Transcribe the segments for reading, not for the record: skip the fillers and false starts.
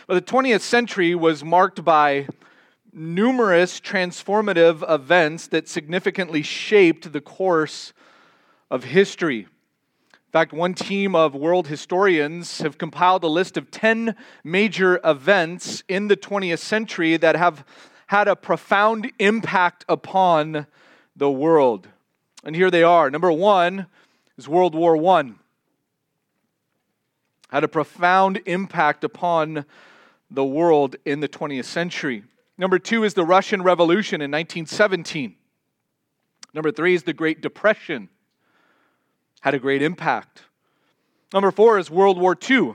But the 20th century was marked by numerous transformative events that significantly shaped the course of history. In fact, one team of world historians have compiled a list of 10 major events in the 20th century that have had a profound impact upon the world. And here they are. Number one is World War I. Had a profound impact upon the world in the 20th century. Number two is the Russian Revolution in 1917. Number three is the Great Depression. Had a great impact. Number four is World War II.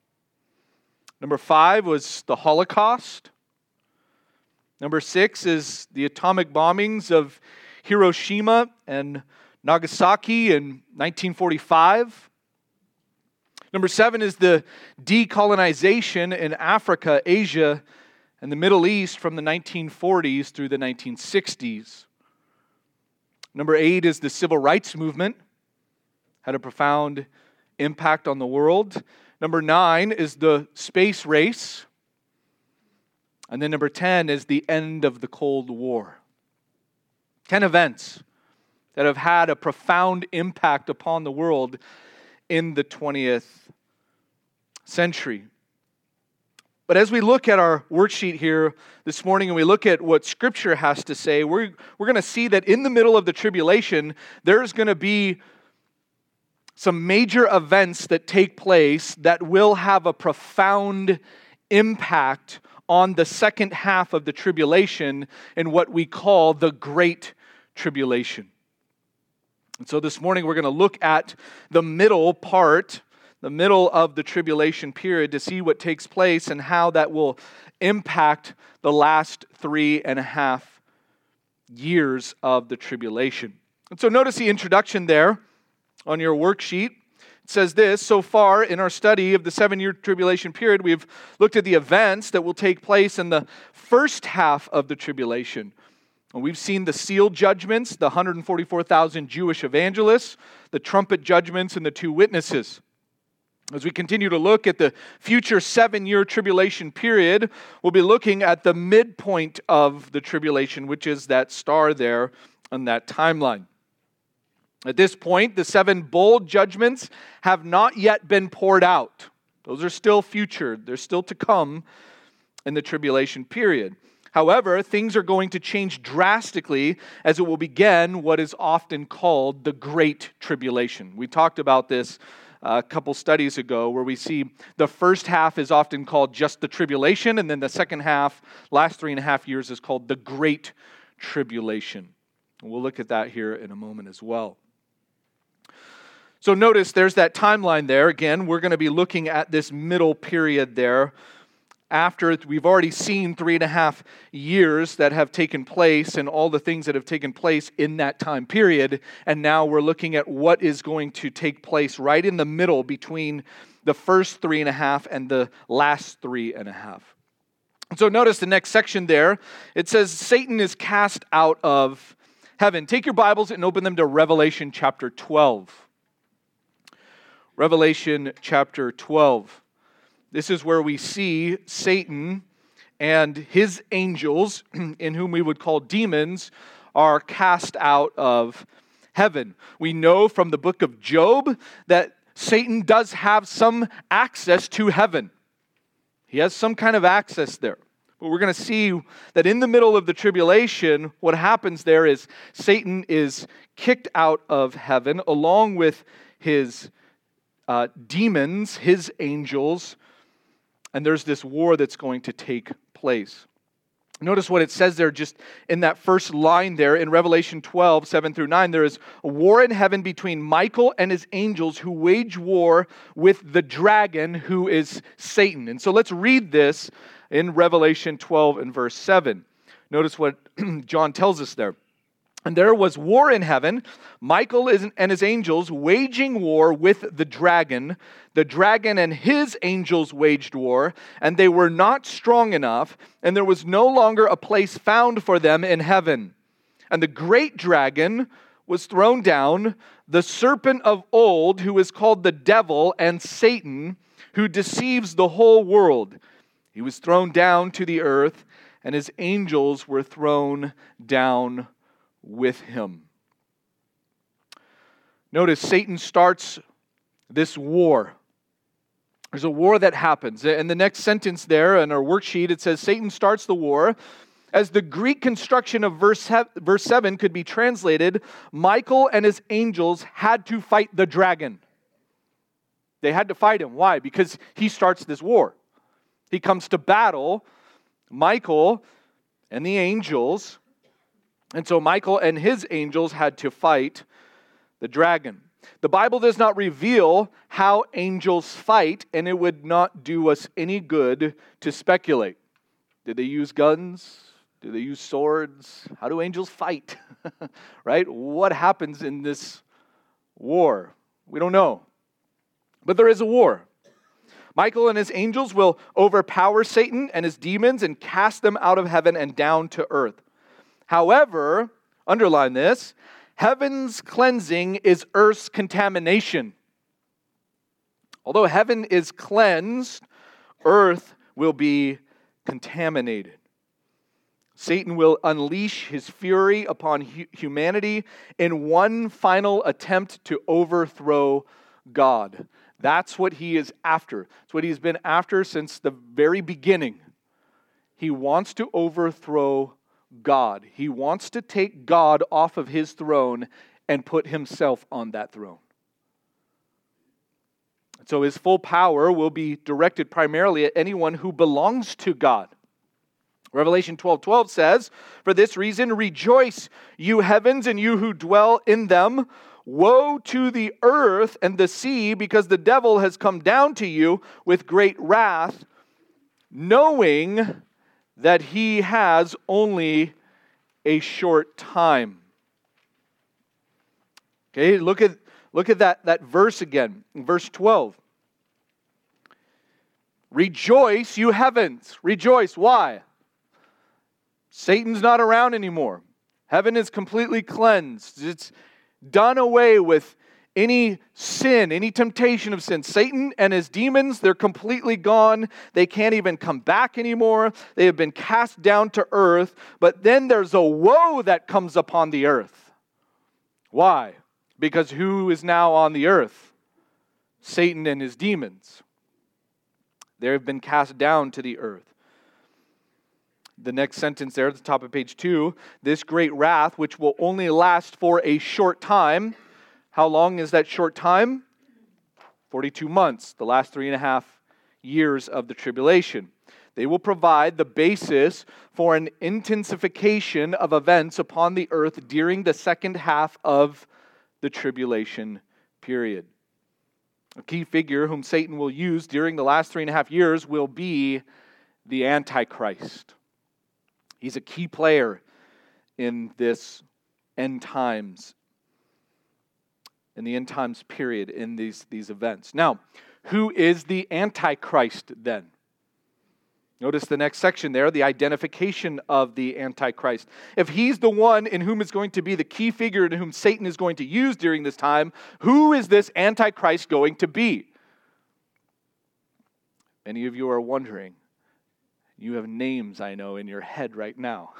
Number five was the Holocaust. Number six is the atomic bombings of Hiroshima and Nagasaki in 1945. Number seven is the decolonization in Africa, Asia, and the Middle East from the 1940s through the 1960s. Number eight is the Civil Rights Movement. Had a profound impact on the world. Number nine is the space race. And then number 10 is the end of the Cold War. 10 events that have had a profound impact upon the world in the 20th century. But as we look at our worksheet here this morning and we look at what Scripture has to say, we're going to see that in the middle of the tribulation, there's going to be some major events that take place that will have a profound impact on the second half of the tribulation in what we call the Great Tribulation. And so this morning we're going to look at the middle part, the middle of the tribulation period, to see what takes place and how that will impact the last 3.5 years of the tribulation. And so notice the introduction there on your worksheet. It says this: so far in our study of the 7-year tribulation period, we've looked at the events that will take place in the first half of the tribulation. And we've seen the seal judgments, the 144,000 Jewish evangelists, the trumpet judgments, and the 2 witnesses. As we continue to look at the future 7-year tribulation period, we'll be looking at the midpoint of the tribulation, which is that star there on that timeline. At this point, the 7 bowl judgments have not yet been poured out. Those are still future. They're still to come in the tribulation period. However, things are going to change drastically as it will begin what is often called the Great Tribulation. We talked about this a couple studies ago, where we see the first half is often called just the tribulation, and then the second half, last 3.5 years, is called the Great Tribulation. And we'll look at that here in a moment as well. So notice there's that timeline there. Again, we're going to be looking at this middle period there. After we've already seen 3.5 years that have taken place and all the things that have taken place in that time period. And now we're looking at what is going to take place right in the middle between the first 3.5 and the last 3.5. So notice the next section there. It says Satan is cast out of heaven. Take your Bibles and open them to Revelation chapter 12. Revelation chapter 12. This is where we see Satan and his angels, in whom we would call demons, are cast out of heaven. We know from the book of Job that Satan does have some access to heaven. He has some kind of access there. But we're going to see that in the middle of the tribulation, what happens there is Satan is kicked out of heaven along with his demons, his angels, and there's this war that's going to take place. Notice what it says there just in that first line there in Revelation 12, 7 through 9. There is a war in heaven between Michael and his angels who wage war with the dragon who is Satan. And so let's read this in Revelation 12 and verse 7. Notice what John tells us there. And there was war in heaven, Michael and his angels waging war with the dragon. The dragon and his angels waged war, and they were not strong enough, and there was no longer a place found for them in heaven. And the great dragon was thrown down, the serpent of old, who is called the devil and Satan, who deceives the whole world. He was thrown down to the earth, and his angels were thrown down with him. Notice Satan starts this war. There's a war that happens. In the next sentence there in our worksheet, it says Satan starts the war. As the Greek construction of verse 7 could be translated, Michael and his angels had to fight the dragon. They had to fight him. Why? Because he starts this war. He comes to battle, Michael and the angels. And so Michael and his angels had to fight the dragon. The Bible does not reveal how angels fight, and it would not do us any good to speculate. Did they use guns? Do they use swords? How do angels fight? Right? What happens in this war? We don't know. But there is a war. Michael and his angels will overpower Satan and his demons and cast them out of heaven and down to earth. However, underline this, heaven's cleansing is earth's contamination. Although heaven is cleansed, earth will be contaminated. Satan will unleash his fury upon humanity in one final attempt to overthrow God. That's what he is after. It's what he's been after since the very beginning. He wants to overthrow God. He wants to take God off of his throne and put himself on that throne. So his full power will be directed primarily at anyone who belongs to God. Revelation 12:12 says, "For this reason rejoice, you heavens, and you who dwell in them. Woe to the earth and the sea, because the devil has come down to you with great wrath, knowing that he has only a short time." Okay, look at that verse again, verse 12. Rejoice, you heavens. Rejoice. Why? Satan's not around anymore. Heaven is completely cleansed. It's done away with any sin, any temptation of sin. Satan and his demons, they're completely gone. They can't even come back anymore. They have been cast down to earth. But then there's a woe that comes upon the earth. Why? Because who is now on the earth? Satan and his demons. They have been cast down to the earth. The next sentence there at the top of page 2, this great wrath, which will only last for a short time. How long is that short time? 42 months, the last 3.5 years of the tribulation. They will provide the basis for an intensification of events upon the earth during the second half of the tribulation period. A key figure whom Satan will use during the last 3.5 years will be the Antichrist. He's a key player in this end times, in the end times period, in these events. Now, who is the Antichrist then? Notice the next section there, the identification of the Antichrist. If he's the one in whom is going to be the key figure in whom Satan is going to use during this time, who is this Antichrist going to be? Many of you are wondering. You have names, I know, in your head right now.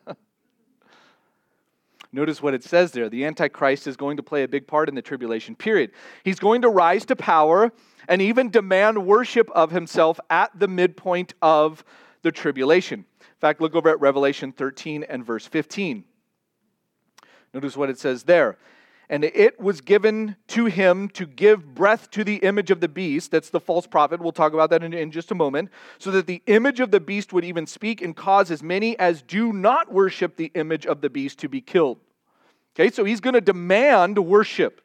Notice what it says there. The Antichrist is going to play a big part in the tribulation period. He's going to rise to power and even demand worship of himself at the midpoint of the tribulation. In fact, look over at Revelation 13 and verse 15. Notice what it says there. And it was given to him to give breath to the image of the beast. That's the false prophet. We'll talk about that in just a moment. So that the image of the beast would even speak and cause as many as do not worship the image of the beast to be killed. Okay, so he's going to demand worship.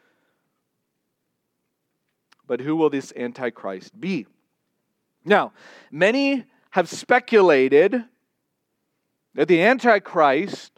But who will this Antichrist be? Now, many have speculated that the Antichrist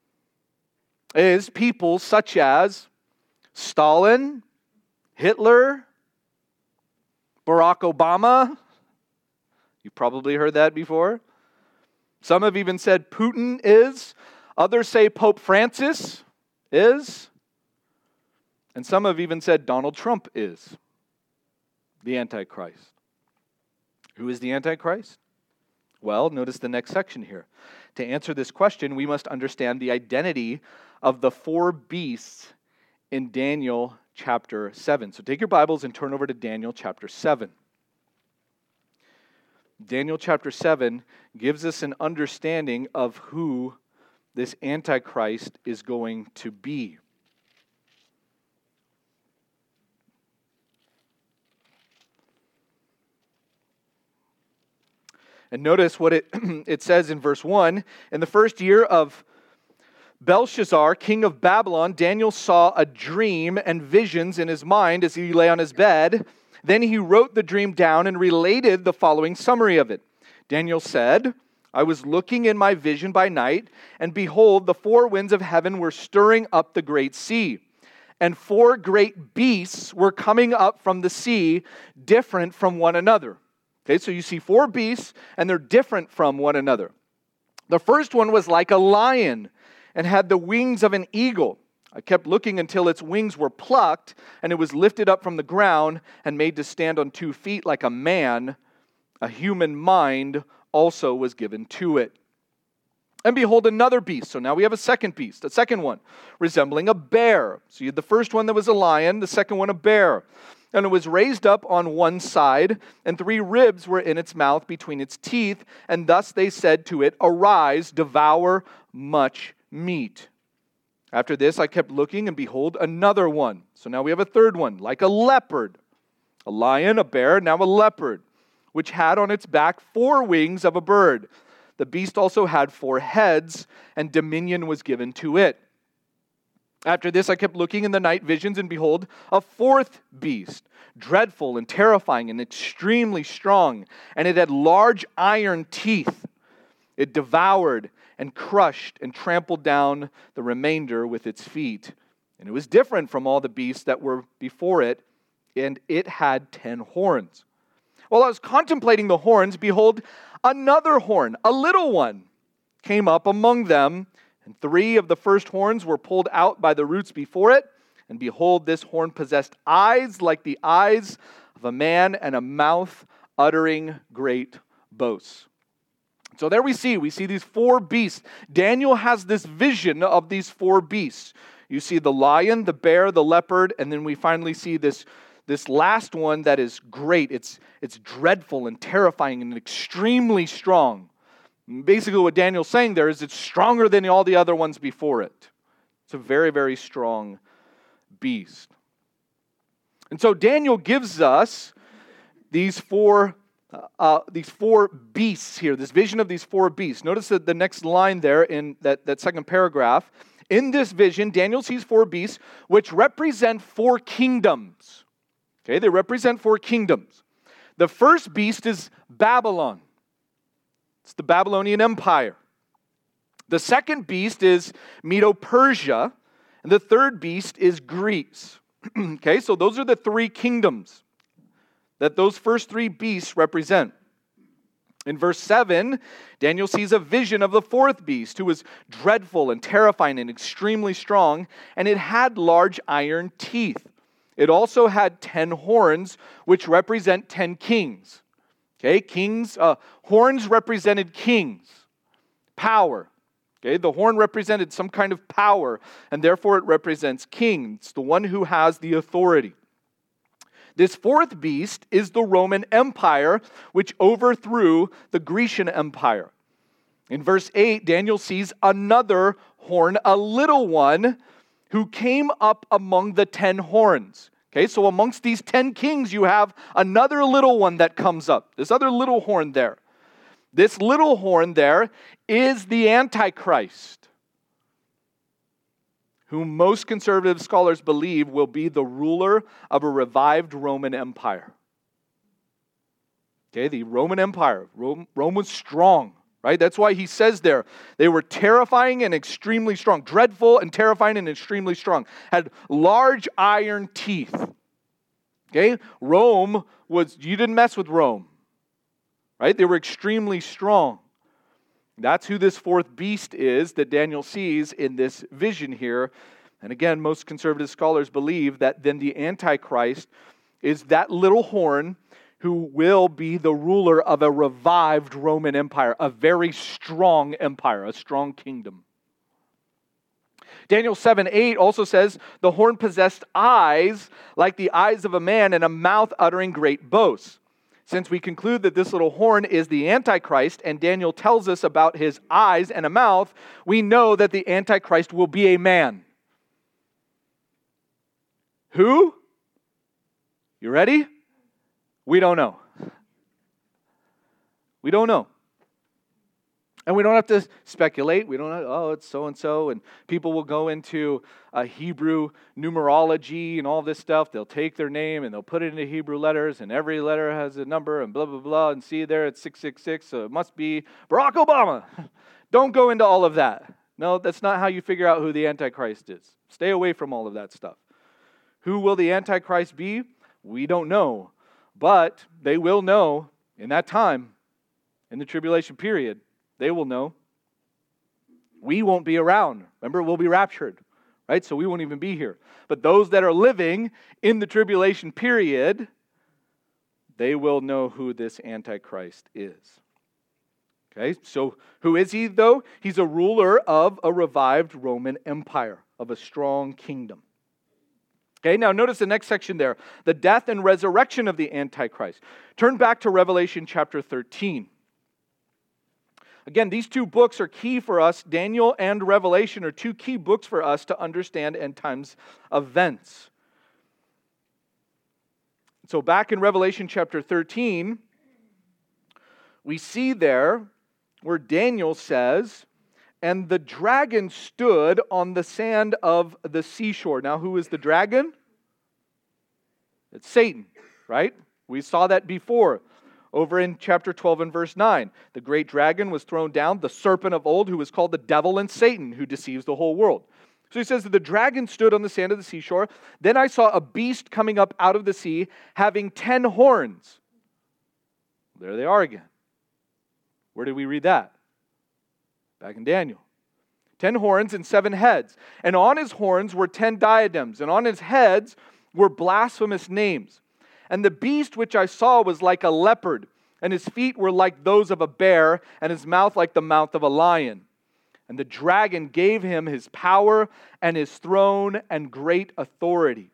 is people such as Stalin, Hitler, Barack Obama. You've probably heard that before. Some have even said Putin is. Others say Pope Francis is. And some have even said Donald Trump is the Antichrist. Who is the Antichrist? Well, notice the next section here. To answer this question, we must understand the identity of the four beasts in Daniel chapter 7. So take your Bibles and turn over to Daniel chapter 7. Daniel chapter 7 gives us an understanding of who this Antichrist is going to be. And notice what it says in verse 1. In the first year of Belshazzar, king of Babylon, Daniel saw a dream and visions in his mind as he lay on his bed. Then he wrote the dream down and related the following summary of it. Daniel said, I was looking in my vision by night, and behold, the four winds of heaven were stirring up the great sea. And four great beasts were coming up from the sea, different from one another. Okay, so you see four beasts, and they're different from one another. The first one was like a lion and had the wings of an eagle. I kept looking until its wings were plucked, and it was lifted up from the ground and made to stand on 2 feet like a man. A human mind also was given to it. And behold, another beast. So now we have a second beast, a second one, resembling a bear. So you had the first one that was a lion, the second one a bear. And it was raised up on one side, and 3 ribs were in its mouth between its teeth, and thus they said to it, Arise, devour much meat. After this I kept looking, and behold, another one. So now we have a third one, like a leopard. A lion, a bear, now a leopard, which had on its back 4 wings of a bird. The beast also had 4 heads, and dominion was given to it. After this I kept looking in the night visions, and behold, a 4th beast, dreadful and terrifying and extremely strong, and it had large iron teeth. It devoured and crushed and trampled down the remainder with its feet. And it was different from all the beasts that were before it, and it had 10 horns. While I was contemplating the horns, behold, another horn, a little one, came up among them, and 3 of the first horns were pulled out by the roots before it. And behold, this horn possessed eyes like the eyes of a man, and a mouth uttering great boasts. So there we see these 4 beasts. Daniel has this vision of these 4 beasts. You see the lion, the bear, the leopard, and then we finally see this last one that is great. It's dreadful and terrifying and extremely strong. Basically what Daniel's saying there is it's stronger than all the other ones before it. It's a very, very strong beast. And so Daniel gives us these four beasts here, this vision of these 4 beasts. Notice that the next line there in that second paragraph. In this vision, Daniel sees 4 beasts which represent 4 kingdoms. Okay, they represent 4 kingdoms. The first beast is Babylon. It's the Babylonian Empire. The second beast is Medo-Persia, and the third beast is Greece. Okay, so those are the 3 kingdoms that those first 3 beasts represent. In verse 7, Daniel sees a vision of the 4th beast, who was dreadful and terrifying and extremely strong, and it had large iron teeth. It also had 10 horns, which represent 10 kings. Okay, kings, horns represented kings, power. Okay, the horn represented some kind of power, and therefore it represents kings, the one who has the authority. This 4th beast is the Roman Empire, which overthrew the Grecian Empire. In verse 8, Daniel sees another horn, a little one, who came up among the 10 horns. Okay, so amongst these 10 kings, you have another little one that comes up. This other little horn there. This little horn there is the Antichrist, whom most conservative scholars believe will be the ruler of a revived Roman Empire. Okay, the Roman Empire. Rome was strong, right? That's why he says there, they were terrifying and extremely strong. Dreadful and terrifying and extremely strong. Had large iron teeth. Okay, Rome was, you didn't mess with Rome. Right? They were extremely strong. That's who this 4th beast is that Daniel sees in this vision here. And again, most conservative scholars believe that then the Antichrist is that little horn who will be the ruler of a revived Roman Empire, a very strong empire, a strong kingdom. Daniel 7:8 also says, the horn possessed eyes like the eyes of a man and a mouth uttering great boasts. Since we conclude that this little horn is the Antichrist, and Daniel tells us about his eyes and a mouth, we know that the Antichrist will be a man. Who? You ready? We don't know. We don't know. And we don't have to speculate. We don't know, oh, it's so-and-so. And people will go into Hebrew numerology and all this stuff. They'll take their name and they'll put it into Hebrew letters. And every letter has a number and blah, blah, blah. And see there, it's 666. So it must be Barack Obama. Don't go into all of that. No, that's not how you figure out who the Antichrist is. Stay away from all of that stuff. Who will the Antichrist be? We don't know. But they will know in that time, in the tribulation period. They will know. We won't be around. Remember, we'll be raptured, right? So we won't even be here. But those that are living in the tribulation period, they will know who this Antichrist is. Okay, so who is he, though? He's a ruler of a revived Roman Empire, of a strong kingdom. Okay, now notice the next section there, the death and resurrection of the Antichrist. Turn back to Revelation chapter 13. Again, these two books are key for us. Daniel and Revelation are two key books for us to understand end times events. So back in Revelation chapter 13, we see there where Daniel says, and the dragon stood on the sand of the seashore. Now, who is the dragon? It's Satan, right? We saw that before. Over in chapter 12 and verse 9, the great dragon was thrown down, the serpent of old, who was called the devil and Satan, who deceives the whole world. So he says that the dragon stood on the sand of the seashore. Then I saw a beast coming up out of the sea, having 10 horns. There they are again. Where did we read that? Back in Daniel. 10 horns and 7 heads. And on his horns were 10 diadems, and on his heads were blasphemous names. And the beast which I saw was like a leopard, and his feet were like those of a bear, and his mouth like the mouth of a lion. And the dragon gave him his power and his throne and great authority.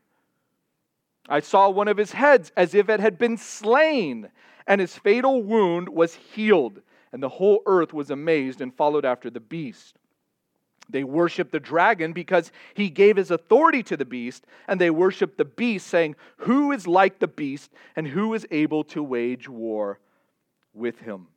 I saw one of his heads as if it had been slain, and his fatal wound was healed, and the whole earth was amazed and followed after the beast. They worshiped the dragon because he gave his authority to the beast, and they worshiped the beast, saying, who is like the beast, and who is able to wage war with him?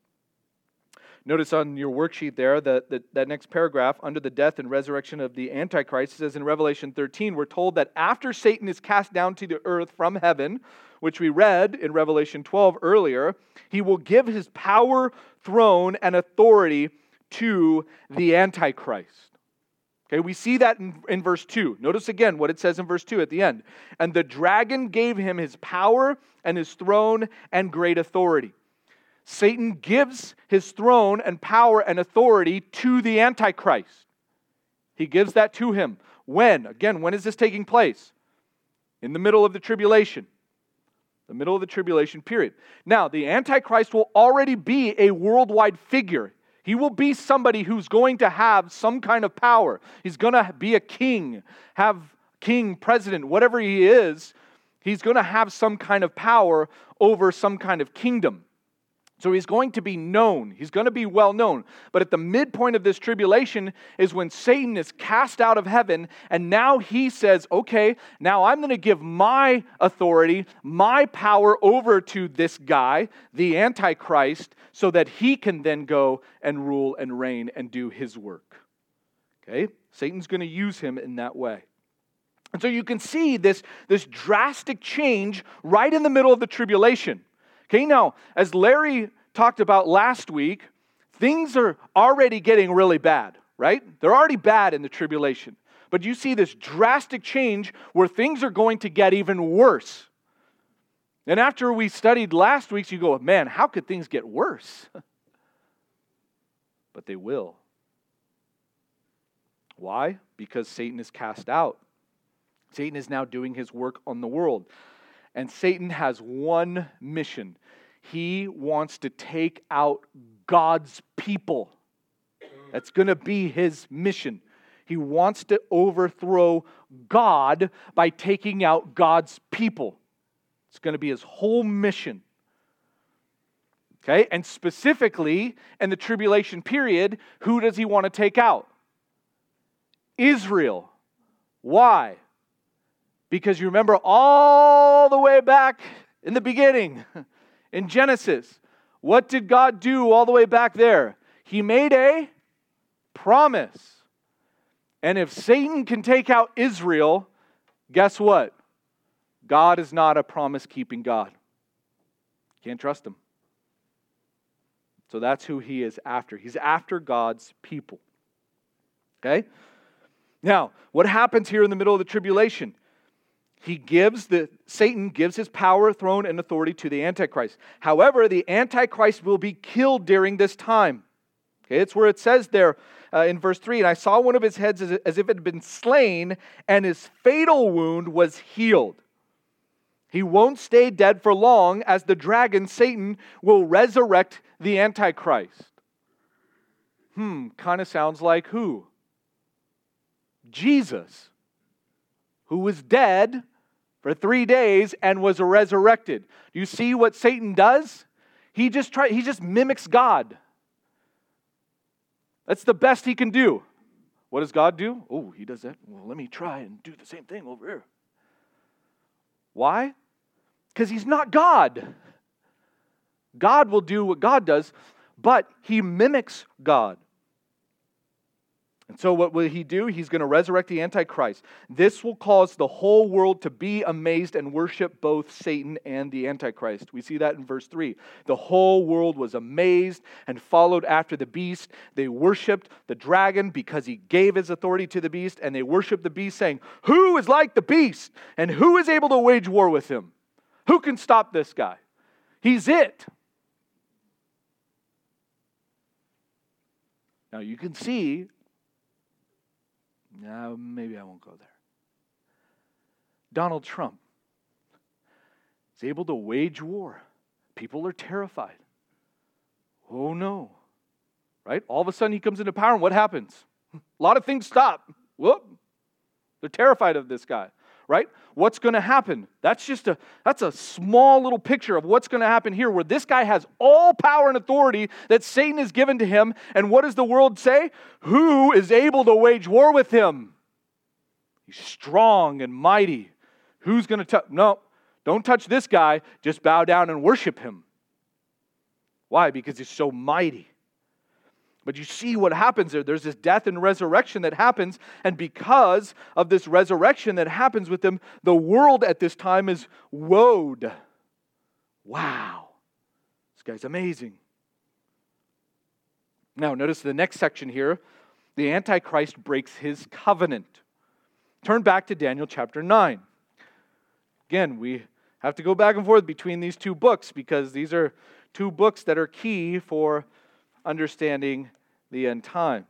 Notice on your worksheet there, that next paragraph, under the death and resurrection of the Antichrist, says in Revelation 13, we're told that after Satan is cast down to the earth from heaven, which we read in Revelation 12 earlier, he will give his power, throne, and authority to the Antichrist. Okay, we see that in verse 2. Notice again what it says in verse 2 at the end. And the dragon gave him his power and his throne and great authority. Satan gives his throne and power and authority to the Antichrist. He gives that to him. When? Again, when is this taking place? In the middle of the tribulation. The middle of the tribulation period. Now, the Antichrist will already be a worldwide figure. He will be somebody who's going to have some kind of power. He's going to be a king, president, whatever he is. He's going to have some kind of power over some kind of kingdom. So he's going to be known. He's going to be well known. But at the midpoint of this tribulation is when Satan is cast out of heaven, and now he says, okay, now I'm going to give my authority, my power over to this guy, the Antichrist, so that he can then go and rule and reign and do his work. Okay? Satan's going to use him in that way. And so you can see this drastic change right in the middle of the tribulation. Okay, now, as Larry talked about last week, things are already getting really bad, right? They're already bad in the tribulation. But you see this drastic change where things are going to get even worse. And after we studied last week's, you go, man, how could things get worse? But they will. Why? Because Satan is cast out. Satan is now doing his work on the world. And Satan has one mission. He wants to take out God's people. That's going to be his mission. He wants to overthrow God by taking out God's people. It's going to be his whole mission. Okay? And specifically, in the tribulation period, who does he want to take out? Israel. Why? Because you remember all the way back in the beginning, in Genesis, what did God do all the way back there? He made a promise. And if Satan can take out Israel, guess what? God is not a promise-keeping God. Can't trust him. So that's who he is after. He's after God's people. Okay? Now, what happens here in the middle of the tribulation? Satan gives his power, throne, and authority to the Antichrist. However, the Antichrist will be killed during this time. Okay, it's where it says there in verse 3, and I saw one of his heads as if it had been slain, and his fatal wound was healed. He won't stay dead for long, as the dragon, Satan, will resurrect the Antichrist. Kind of sounds like who? Jesus, who was dead for 3 days and was resurrected. Do you see what Satan does? He just mimics God. That's the best he can do. What does God do? Oh, he does that. Well, let me try and do the same thing over here. Why? Because he's not God. God will do what God does, but he mimics God. And so what will he do? He's going to resurrect the Antichrist. This will cause the whole world to be amazed and worship both Satan and the Antichrist. We see that in verse 3. The whole world was amazed and followed after the beast. They worshiped the dragon because he gave his authority to the beast, and they worshiped the beast, saying, "Who is like the beast? And who is able to wage war with him? Who can stop this guy? He's it." Now you can see, maybe I won't go there. Donald Trump is able to wage war. People are terrified. Oh no. Right? All of a sudden he comes into power, and what happens? A lot of things stop. Whoop. They're terrified of this guy. Right? What's going to happen? That's a small little picture of what's going to happen here, where this guy has all power and authority that Satan has given to him. And what does the world say? Who is able to wage war with him? He's strong and mighty. Who's going to touch? No, don't touch this guy. Just bow down and worship him. Why? Because he's so mighty. But you see what happens there. There's this death and resurrection that happens. And because of this resurrection that happens with them, the world at this time is woed. Wow. This guy's amazing. Now, notice the next section here. The Antichrist breaks his covenant. Turn back to Daniel chapter 9. Again, we have to go back and forth between these two books, because these are two books that are key for understanding the end times.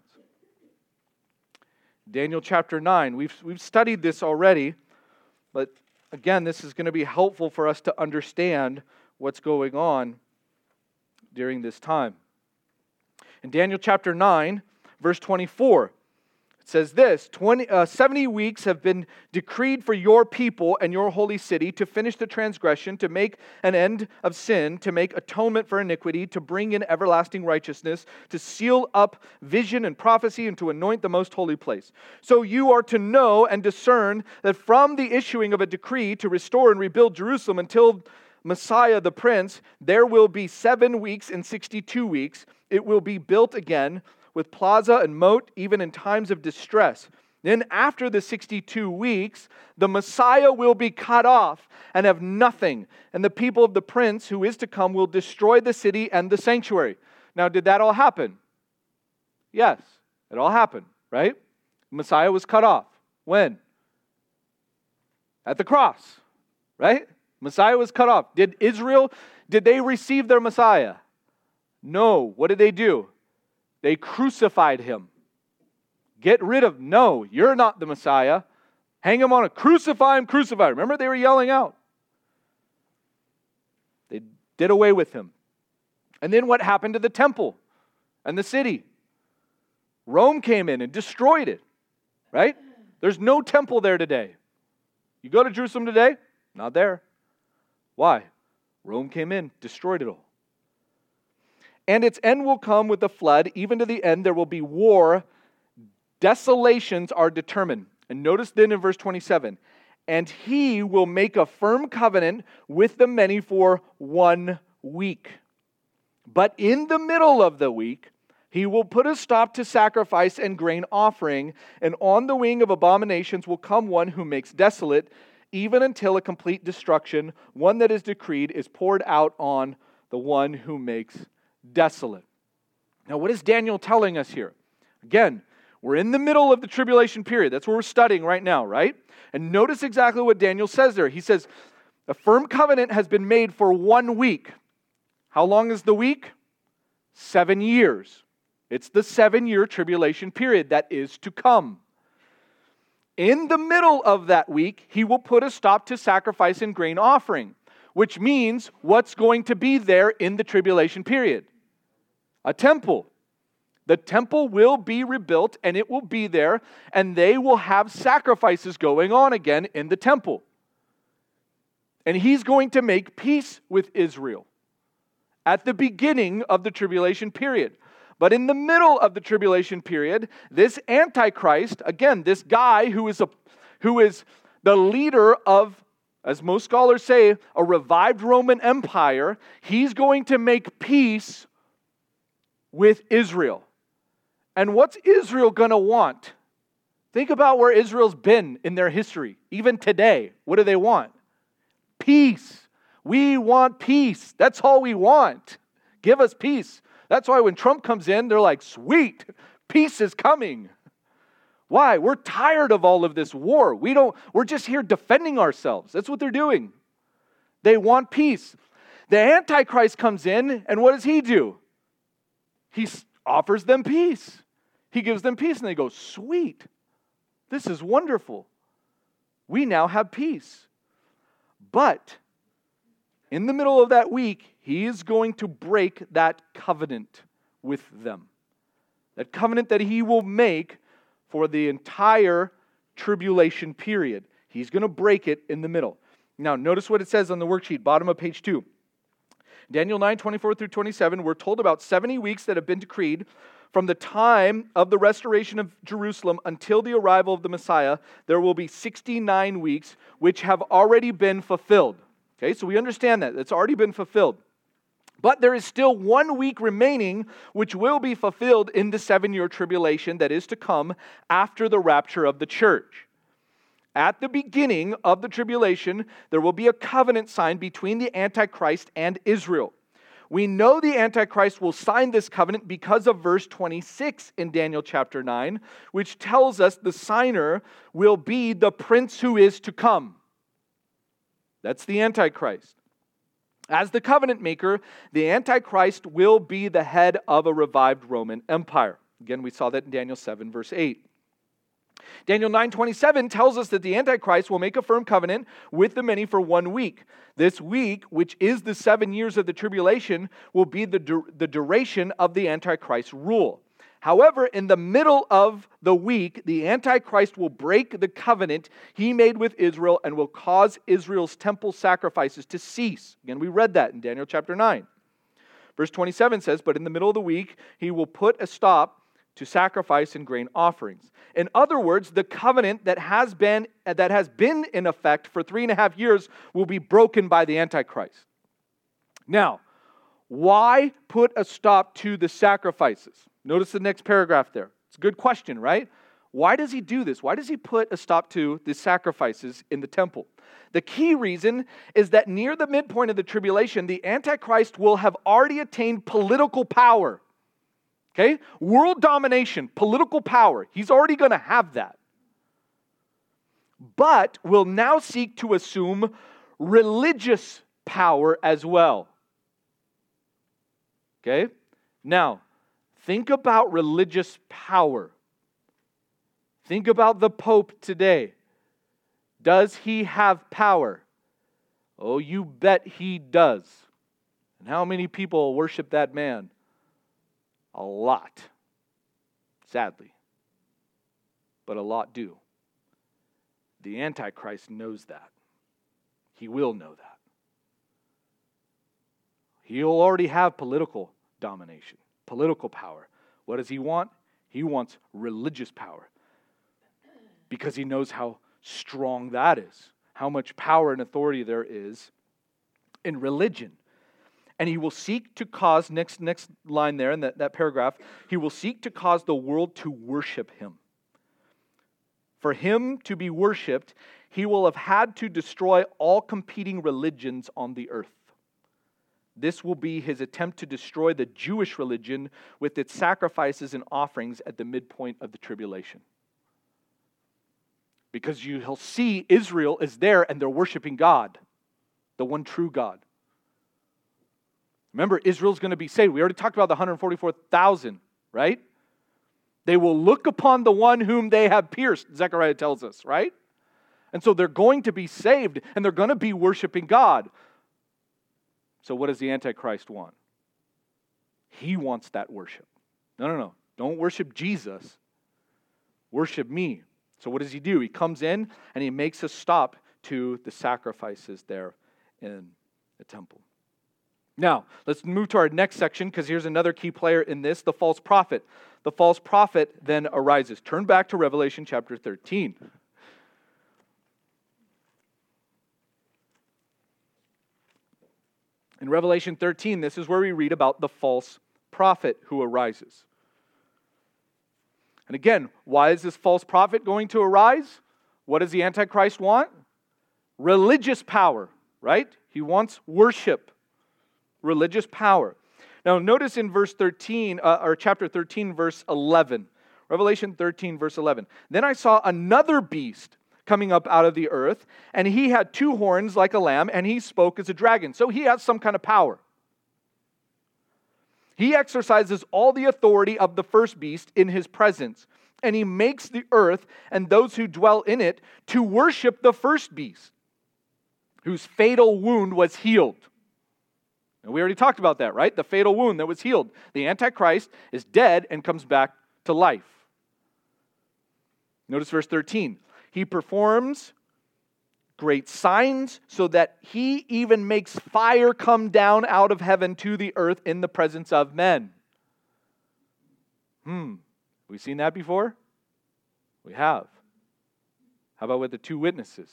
Daniel chapter 9. We've studied this already, but again, this is going to be helpful for us to understand what's going on during this time. In Daniel chapter 9, verse 24, it says this, 70 weeks have been decreed for your people and your holy city to finish the transgression, to make an end of sin, to make atonement for iniquity, to bring in everlasting righteousness, to seal up vision and prophecy, and to anoint the most holy place. So you are to know and discern that from the issuing of a decree to restore and rebuild Jerusalem until Messiah the Prince, there will be 7 weeks and 62 weeks. It will be built again with plaza and moat, even in times of distress. Then after the 62 weeks, the Messiah will be cut off and have nothing. And the people of the prince who is to come will destroy the city and the sanctuary. Now, did that all happen? Yes, it all happened, right? Messiah was cut off. When? At the cross, right? Messiah was cut off. Did they receive their Messiah? No. What did they do? They crucified him. Get rid of, no, you're not the Messiah. Hang him on a crucify him, crucify him. Remember, they were yelling out. They did away with him. And then what happened to the temple and the city? Rome came in and destroyed it, right? There's no temple there today. You go to Jerusalem today, not there. Why? Rome came in, destroyed it all. And its end will come with the flood. Even to the end, there will be war. Desolations are determined. And notice then in verse 27, and he will make a firm covenant with the many for 1 week. But in the middle of the week, he will put a stop to sacrifice and grain offering, and on the wing of abominations will come one who makes desolate, even until a complete destruction, one that is decreed, is poured out on the one who makes desolate. Now, what is Daniel telling us here? Again, we're in the middle of the tribulation period. That's what we're studying right now, right? And notice exactly what Daniel says there. He says, a firm covenant has been made for 1 week. How long is the week? 7 years. It's the 7-year tribulation period that is to come. In the middle of that week, he will put a stop to sacrifice and grain offering, which means what's going to be there in the tribulation period? A temple. The temple will be rebuilt and it will be there, and they will have sacrifices going on again in the temple. And he's going to make peace with Israel at the beginning of the tribulation period. But in the middle of the tribulation period, this Antichrist, again, this guy who is the leader of, as most scholars say, a revived Roman Empire, he's going to make peace with Israel. And what's Israel going to want? Think about where Israel's been in their history. Even today, what do they want? Peace. We want peace. That's all we want. Give us peace. That's why when Trump comes in, they're like, sweet, peace is coming. Why? We're tired of all of this war. We're just here defending ourselves. That's what they're doing. They want peace. The Antichrist comes in, and what does he do? He offers them peace. He gives them peace, and they go, sweet, this is wonderful. We now have peace. But in the middle of that week, he is going to break that covenant with them. That covenant that he will make for the entire tribulation period. He's going to break it in the middle. Now, notice what it says on the worksheet, bottom of page 2. Daniel 9, 24 through 27, we're told about 70 weeks that have been decreed from the time of the restoration of Jerusalem until the arrival of the Messiah. There will be 69 weeks which have already been fulfilled. Okay, so we understand that. It's already been fulfilled. But there is still 1 week remaining, which will be fulfilled in the 7-year tribulation that is to come after the rapture of the church. At the beginning of the tribulation, there will be a covenant signed between the Antichrist and Israel. We know the Antichrist will sign this covenant because of verse 26 in Daniel chapter 9, which tells us the signer will be the prince who is to come. That's the Antichrist. As the covenant maker, the Antichrist will be the head of a revived Roman Empire. Again, we saw that in Daniel 7, verse 8. Daniel 9:27 tells us that the Antichrist will make a firm covenant with the many for 1 week. This week, which is the 7 years of the tribulation, will be the duration of the Antichrist's rule. However, in the middle of the week, the Antichrist will break the covenant he made with Israel and will cause Israel's temple sacrifices to cease. Again, we read that in Daniel chapter 9. Verse 27 says, but in the middle of the week, he will put a stop to sacrifice and grain offerings. In other words, the covenant that has been in effect for 3.5 years will be broken by the Antichrist. Now, why put a stop to the sacrifices? Notice the next paragraph there. It's a good question, right? Why does he do this? Why does he put a stop to the sacrifices in the temple? The key reason is that near the midpoint of the tribulation, the Antichrist will have already attained political power. Okay? World domination, political power. He's already going to have that. But will now seek to assume religious power as well. Okay? Now, think about religious power. Think about the Pope today. Does he have power? Oh, you bet he does. And how many people worship that man? A lot. Sadly. But a lot do. The Antichrist knows that. He will know that. He'll already have political domination, political power. What does he want? He wants religious power. Because he knows how strong that is, how much power and authority there is in religion. And he will seek to cause, next line there in that paragraph, he will seek to cause the world to worship him. For him to be worshipped, he will have had to destroy all competing religions on the earth. This will be his attempt to destroy the Jewish religion with its sacrifices and offerings at the midpoint of the tribulation. Because he'll see Israel is there and they're worshiping God, the one true God. Remember, Israel's going to be saved. We already talked about the 144,000, right? They will look upon the one whom they have pierced, Zechariah tells us, right? And so they're going to be saved and they're going to be worshiping God. So what does the Antichrist want? He wants that worship. No. Don't worship Jesus. Worship me. So what does he do? He comes in and he makes a stop to the sacrifices there in the temple. Now, let's move to our next section because here's another key player in this, the false prophet. The false prophet then arises. Turn back to Revelation chapter 13. In Revelation 13, this is where we read about the false prophet who arises. And again, why is this false prophet going to arise? What does the Antichrist want? Religious power, right? He wants worship, religious power. Now notice in verse 13, or chapter 13, verse 11. Revelation 13, verse 11. Then I saw another beast coming up out of the earth, and he had two horns like a lamb, and he spoke as a dragon. So he has some kind of power. He exercises all the authority of the first beast in his presence, and he makes the earth and those who dwell in it to worship the first beast, whose fatal wound was healed. And we already talked about that, right? The fatal wound that was healed. The Antichrist is dead and comes back to life. Notice verse 13. He performs great signs so that he even makes fire come down out of heaven to the earth in the presence of men. We've seen that before? We have. How about with the two witnesses?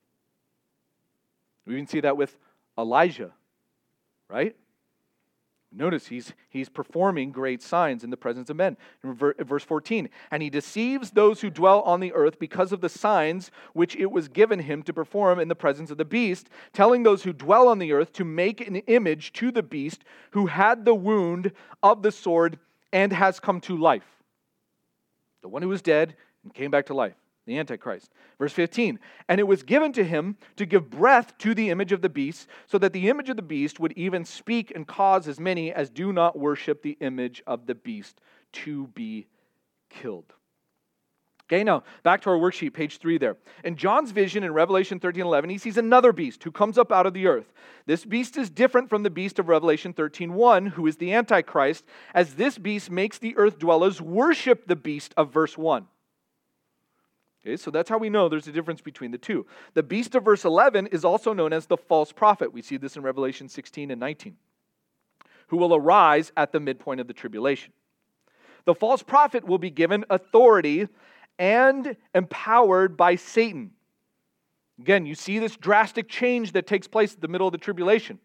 We even see that with Elijah, right? Notice he's performing great signs in the presence of men. In verse 14, and he deceives those who dwell on the earth because of the signs which it was given him to perform in the presence of the beast, telling those who dwell on the earth to make an image to the beast who had the wound of the sword and has come to life. The one who was dead and came back to life. The Antichrist. Verse 15, and it was given to him to give breath to the image of the beast, so that the image of the beast would even speak and cause as many as do not worship the image of the beast to be killed. Okay, now back to our worksheet, page 3 there. In John's vision in Revelation 13:11, he sees another beast who comes up out of the earth. This beast is different from the beast of Revelation 13:1, who is the Antichrist, as this beast makes the earth dwellers worship the beast of verse 1. Okay, so that's how we know there's a difference between the two. The beast of verse 11 is also known as the false prophet. We see this in Revelation 16 and 19, who will arise at the midpoint of the tribulation. The false prophet will be given authority and empowered by Satan. Again, you see this drastic change that takes place at the middle of the tribulation.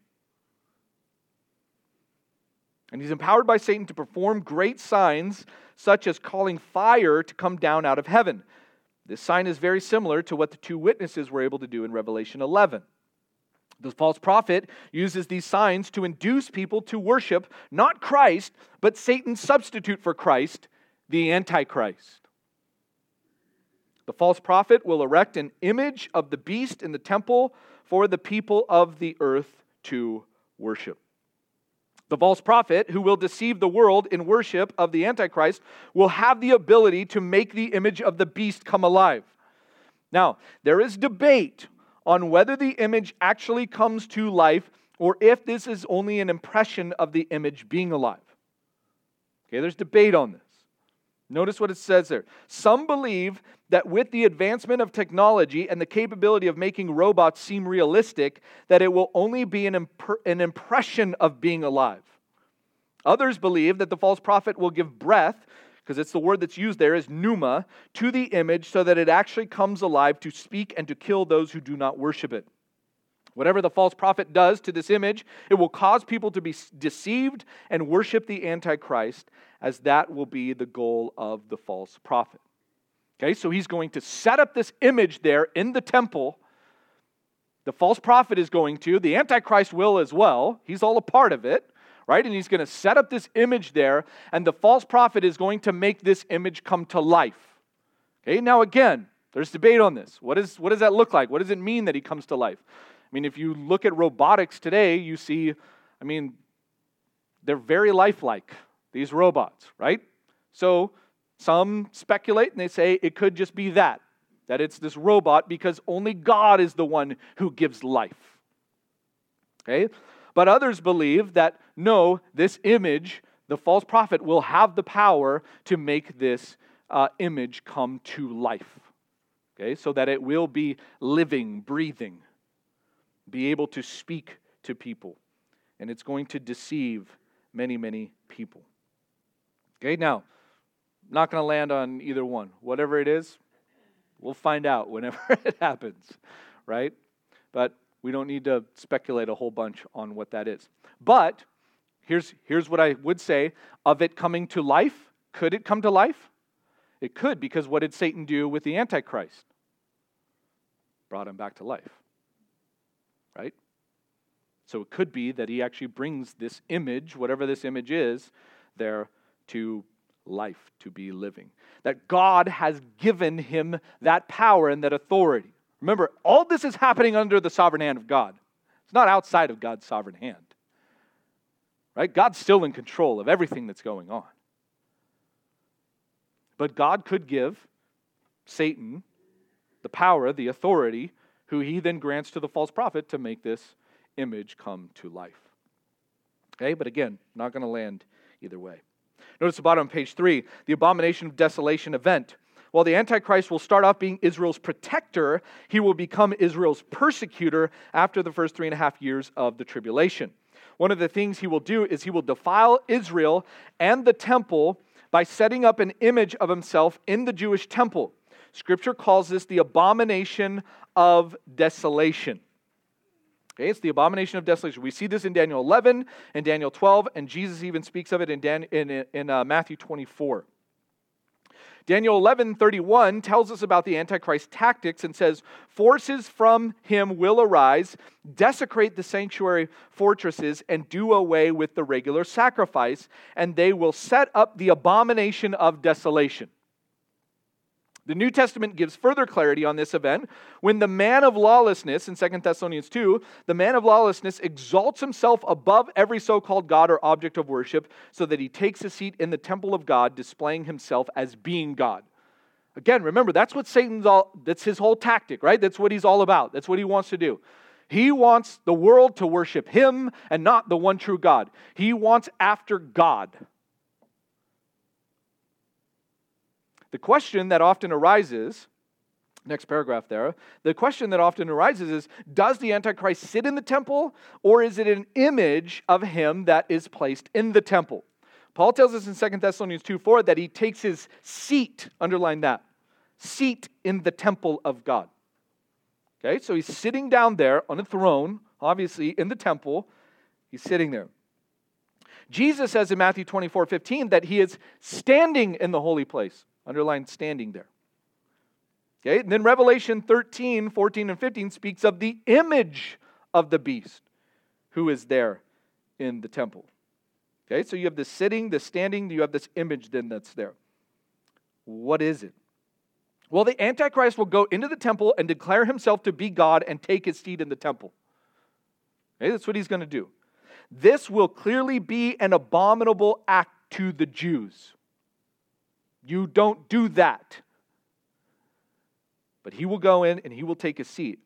And he's empowered by Satan to perform great signs, such as calling fire to come down out of heaven. This sign is very similar to what the two witnesses were able to do in Revelation 11. The false prophet uses these signs to induce people to worship not Christ, but Satan's substitute for Christ, the Antichrist. The false prophet will erect an image of the beast in the temple for the people of the earth to worship. The false prophet, who will deceive the world in worship of the Antichrist, will have the ability to make the image of the beast come alive. Now, there is debate on whether the image actually comes to life or if this is only an impression of the image being alive. Okay, there's debate on this. Notice what it says there. Some believe that with the advancement of technology and the capability of making robots seem realistic, that it will only be an impression of being alive. Others believe that the false prophet will give breath, because it's the word that's used there is pneuma, to the image so that it actually comes alive to speak and to kill those who do not worship it. Whatever the false prophet does to this image, it will cause people to be deceived and worship the Antichrist, as that will be the goal of the false prophet. Okay, so he's going to set up this image there in the temple. The false prophet is going to, the Antichrist will as well. He's all a part of it, right? And he's going to set up this image there, and the false prophet is going to make this image come to life. Okay, now again, there's debate on this. What does that look like? What does it mean that he comes to life? I mean, if you look at robotics today, you see, they're very lifelike, these robots, right? So some speculate and they say it could just be that it's this robot because only God is the one who gives life. Okay? But others believe that no, this image, the false prophet, will have the power to make this image come to life. Okay? So that it will be living, breathing, be able to speak to people, and it's going to deceive many, many people. Okay, now, not going to land on either one. Whatever it is, we'll find out whenever it happens, right? But we don't need to speculate a whole bunch on what that is. But here's what I would say of it coming to life. Could it come to life? It could, because what did Satan do with the Antichrist? Brought him back to life. Right? So it could be that he actually brings this image, whatever this image is, there to life, to be living. That God has given him that power and that authority. Remember, all this is happening under the sovereign hand of God. It's not outside of God's sovereign hand. Right? God's still in control of everything that's going on. But God could give Satan the power, the authority, who he then grants to the false prophet to make this image come to life. Okay, but again, not going to land either way. Notice the bottom of page 3, the abomination of desolation event. While the Antichrist will start off being Israel's protector, he will become Israel's persecutor after the first 3.5 years of the tribulation. One of the things he will do is he will defile Israel and the temple by setting up an image of himself in the Jewish temple. Scripture calls this the abomination of desolation. Okay, it's the abomination of desolation. We see this in Daniel 11 and Daniel 12, and Jesus even speaks of it in Matthew 24. Daniel 11:31 tells us about the Antichrist's tactics and says, forces from him will arise, desecrate the sanctuary fortresses, and do away with the regular sacrifice, and they will set up the abomination of desolation. The New Testament gives further clarity on this event when the man of lawlessness, in 2 Thessalonians 2, the man of lawlessness exalts himself above every so-called God or object of worship so that he takes a seat in the temple of God, displaying himself as being God. Again, remember, that's what that's his whole tactic, right? That's what he's all about. That's what he wants to do. He wants the world to worship him and not the one true God. He wants after God. The question that often arises, next paragraph there, the question that often arises is, does the Antichrist sit in the temple, or is it an image of him that is placed in the temple? Paul tells us in 2 Thessalonians 2:4 that he takes his seat, underline that, seat in the temple of God. Okay, so he's sitting down there on a throne, obviously in the temple. He's sitting there. Jesus says in Matthew 24:15 that he is standing in the holy place. Underline standing there. Okay, and then Revelation 13:14 and 15 speaks of the image of the beast who is there in the temple. Okay, so you have the sitting, the standing, you have this image then that's there. What is it? Well, the Antichrist will go into the temple and declare himself to be God and take his seat in the temple. Okay, that's what he's going to do. This will clearly be an abominable act to the Jews. You don't do that. But he will go in and he will take his seat.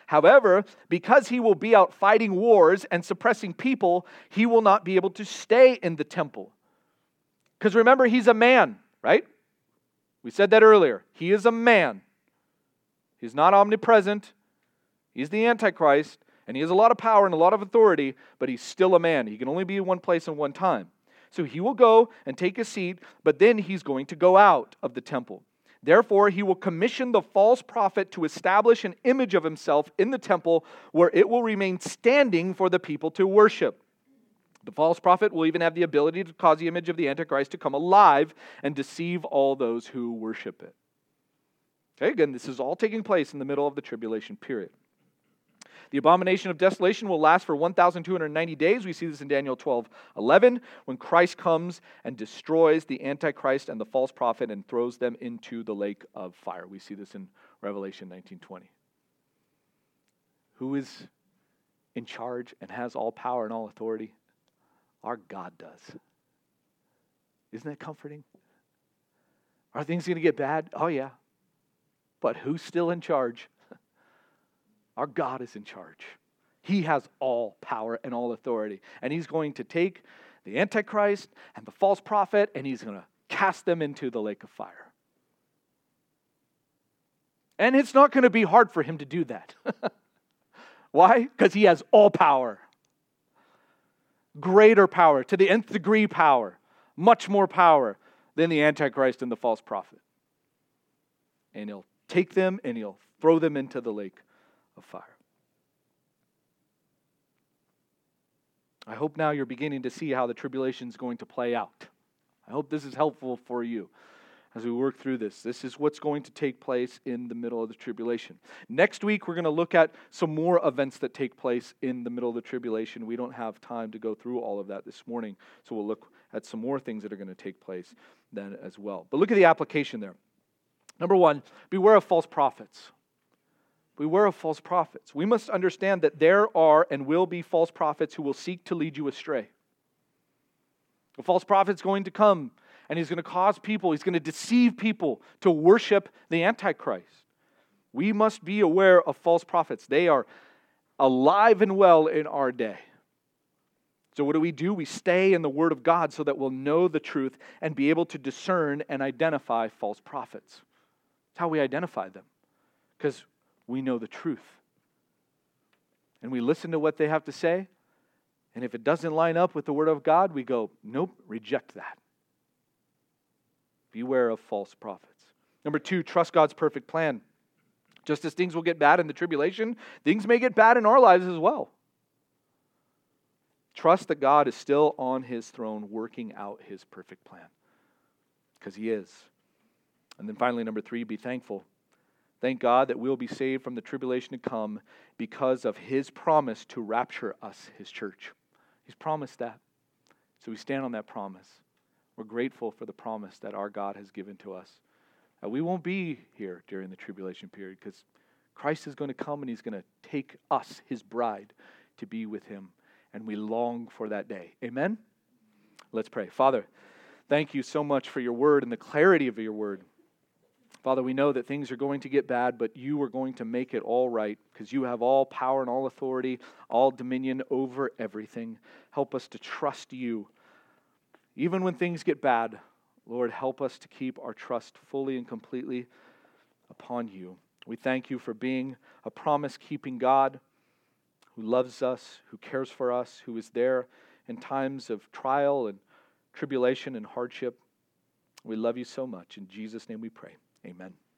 However, because he will be out fighting wars and suppressing people, he will not be able to stay in the temple. Because remember, he's a man, right? We said that earlier. He is a man. He's not omnipresent. He's the Antichrist, and he has a lot of power and a lot of authority, but he's still a man. He can only be in one place at one time. So he will go and take a seat, but then he's going to go out of the temple. Therefore, he will commission the false prophet to establish an image of himself in the temple where it will remain standing for the people to worship. The false prophet will even have the ability to cause the image of the Antichrist to come alive and deceive all those who worship it. Okay, again, this is all taking place in the middle of the tribulation period. The abomination of desolation will last for 1,290 days. We see this in Daniel 12:11, when Christ comes and destroys the Antichrist and the false prophet and throws them into the lake of fire. We see this in Revelation 19:20. Who is in charge and has all power and all authority? Our God does. Isn't that comforting? Are things going to get bad? Oh, yeah. But who's still in charge? Our God is in charge. He has all power and all authority. And he's going to take the Antichrist and the false prophet and he's going to cast them into the lake of fire. And it's not going to be hard for him to do that. Why? Because he has all power. Greater power, to the nth degree power, much more power than the Antichrist and the false prophet. And he'll take them and he'll throw them into the lake of fire. I hope now you're beginning to see how the tribulation is going to play out. I hope this is helpful for you as we work through this. This is what's going to take place in the middle of the tribulation. Next week, we're going to look at some more events that take place in the middle of the tribulation. We don't have time to go through all of that this morning, so we'll look at some more things that are going to take place then as well. But look at the application there. Number one, beware of false prophets. Beware of false prophets. We must understand that there are and will be false prophets who will seek to lead you astray. A false prophet's going to come and he's going to cause people, he's going to deceive people to worship the Antichrist. We must be aware of false prophets. They are alive and well in our day. So what do? We stay in the Word of God so that we'll know the truth and be able to discern and identify false prophets. That's how we identify them. Because we know the truth. And we listen to what they have to say. And if it doesn't line up with the Word of God, we go, nope, reject that. Beware of false prophets. Number two, trust God's perfect plan. Just as things will get bad in the tribulation, things may get bad in our lives as well. Trust that God is still on His throne working out His perfect plan. Because He is. And then finally, number three, be thankful. Thank God that we'll be saved from the tribulation to come because of His promise to rapture us, His church. He's promised that. So we stand on that promise. We're grateful for the promise that our God has given to us. We won't be here during the tribulation period because Christ is going to come and He's going to take us, His bride, to be with Him. And we long for that day. Amen? Let's pray. Father, thank you so much for your word and the clarity of your word. Father, we know that things are going to get bad, but you are going to make it all right because you have all power and all authority, all dominion over everything. Help us to trust you. Even when things get bad, Lord, help us to keep our trust fully and completely upon you. We thank you for being a promise-keeping God who loves us, who cares for us, who is there in times of trial and tribulation and hardship. We love you so much. In Jesus' name we pray. Amen.